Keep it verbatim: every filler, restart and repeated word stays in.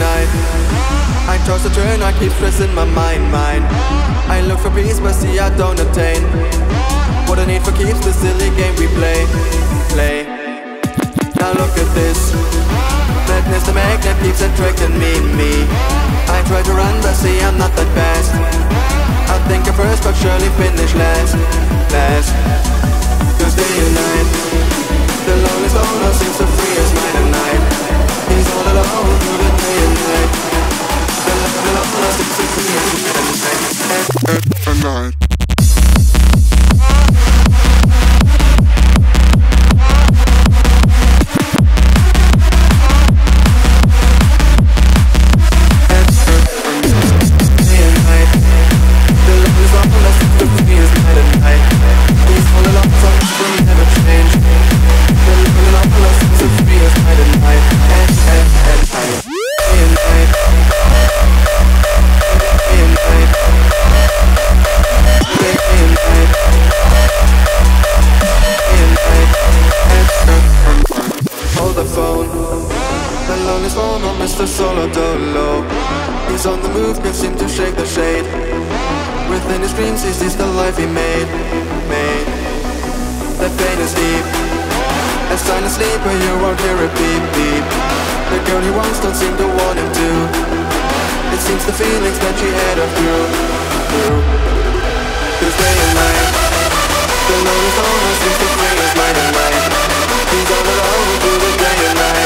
night. I toss and turn, I keep stressing my mind, mind. I look for peace, but see I don't attain. What I need for keeps the silly game we play, play. Now look at this. Madness, the magnet keeps attracting me, me. I try to run, but see I'm not that fast. I think I'm first, but surely finish last, last. Cause day and night, the loneliest loner seems to free his mind at night. He's all alone through the day and night. The lonely loner seems to free his mind at night. Mister Solo Dolo, he's on the move, can't seem to shake the shade. Within his dreams he sees the life he made, made. That pain is deep, a silent sleep where you won't hear a beep, beep. The girl he wants don't seem to want him to. It seems the feelings that she had are through, through. Cause day and night, the lonely loner seems to free his mind at night. He's all alone through the day and night.